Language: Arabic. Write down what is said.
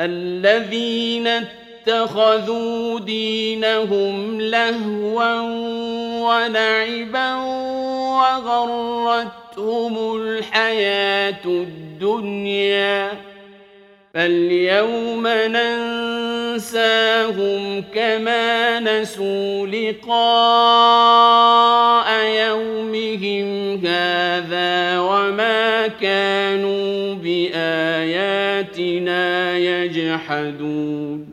الذين اتخذوا دينهم لهوا ولعبا وغرتهم الحياة الدنيا فاليوم ننساهم كما نسوا لقاء يومهم هذا وما كانوا بآياتنا يجحدون